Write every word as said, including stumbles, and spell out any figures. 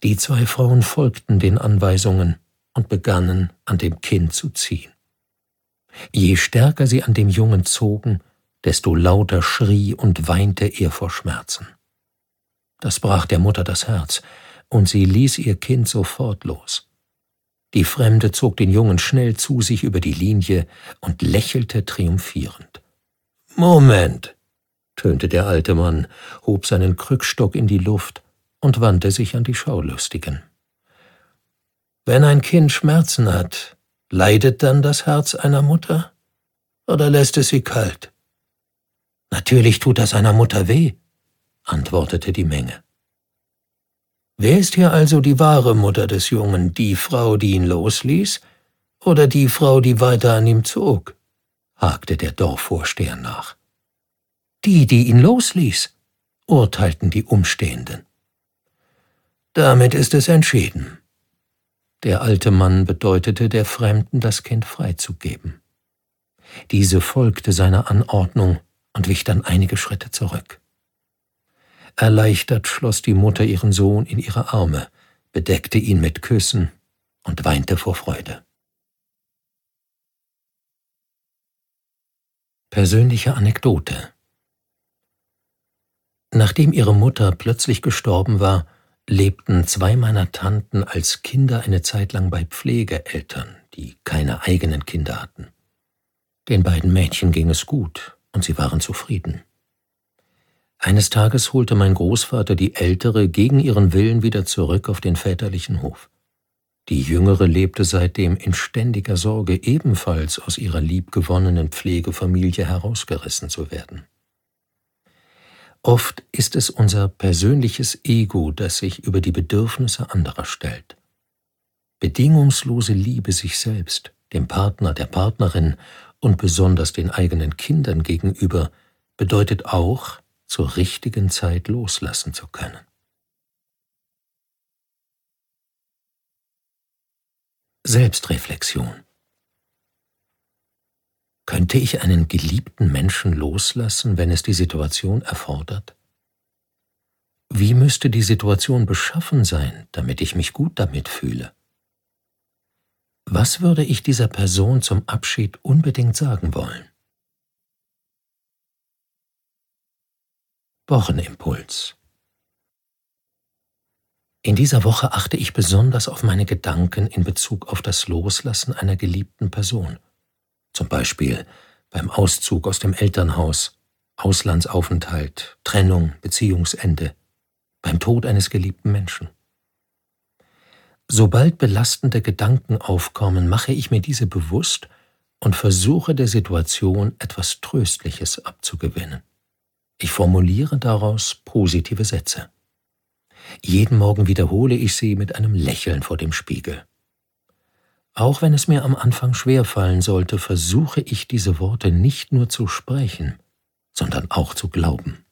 Die zwei Frauen folgten den Anweisungen und begannen, an dem Kind zu ziehen. Je stärker sie an dem Jungen zogen, desto lauter schrie und weinte er vor Schmerzen. Das brach der Mutter das Herz, und sie ließ ihr Kind sofort los. Die Fremde zog den Jungen schnell zu sich über die Linie und lächelte triumphierend. »Moment«, tönte der alte Mann, hob seinen Krückstock in die Luft und wandte sich an die Schaulustigen. »Wenn ein Kind Schmerzen hat, leidet dann das Herz einer Mutter? Oder lässt es sie kalt?« »Natürlich tut das einer Mutter weh«, antwortete die Menge. »Wer ist hier also die wahre Mutter des Jungen, die Frau, die ihn losließ, oder die Frau, die weiter an ihm zog?« hakte der Dorfvorsteher nach. »Die, die ihn losließ«, urteilten die Umstehenden. »Damit ist es entschieden.« Der alte Mann bedeutete der Fremden, das Kind freizugeben. Diese folgte seiner Anordnung und wich dann einige Schritte zurück. Erleichtert schloss die Mutter ihren Sohn in ihre Arme, bedeckte ihn mit Küssen und weinte vor Freude. Persönliche Anekdote. Nachdem ihre Mutter plötzlich gestorben war, lebten zwei meiner Tanten als Kinder eine Zeit lang bei Pflegeeltern, die keine eigenen Kinder hatten. Den beiden Mädchen ging es gut und sie waren zufrieden. Eines Tages holte mein Großvater die Ältere gegen ihren Willen wieder zurück auf den väterlichen Hof. Die Jüngere lebte seitdem in ständiger Sorge, ebenfalls aus ihrer liebgewonnenen Pflegefamilie herausgerissen zu werden. Oft ist es unser persönliches Ego, das sich über die Bedürfnisse anderer stellt. Bedingungslose Liebe sich selbst, dem Partner, der Partnerin und besonders den eigenen Kindern gegenüber bedeutet auch, zur richtigen Zeit loslassen zu können. Selbstreflexion. Könnte ich einen geliebten Menschen loslassen, wenn es die Situation erfordert? Wie müsste die Situation beschaffen sein, damit ich mich gut damit fühle? Was würde ich dieser Person zum Abschied unbedingt sagen wollen? Wochenimpuls. In dieser Woche achte ich besonders auf meine Gedanken in Bezug auf das Loslassen einer geliebten Person. Zum Beispiel beim Auszug aus dem Elternhaus, Auslandsaufenthalt, Trennung, Beziehungsende, beim Tod eines geliebten Menschen. Sobald belastende Gedanken aufkommen, mache ich mir diese bewusst und versuche der Situation etwas Tröstliches abzugewinnen. Ich formuliere daraus positive Sätze. Jeden Morgen wiederhole ich sie mit einem Lächeln vor dem Spiegel. Auch wenn es mir am Anfang schwerfallen sollte, versuche ich diese Worte nicht nur zu sprechen, sondern auch zu glauben.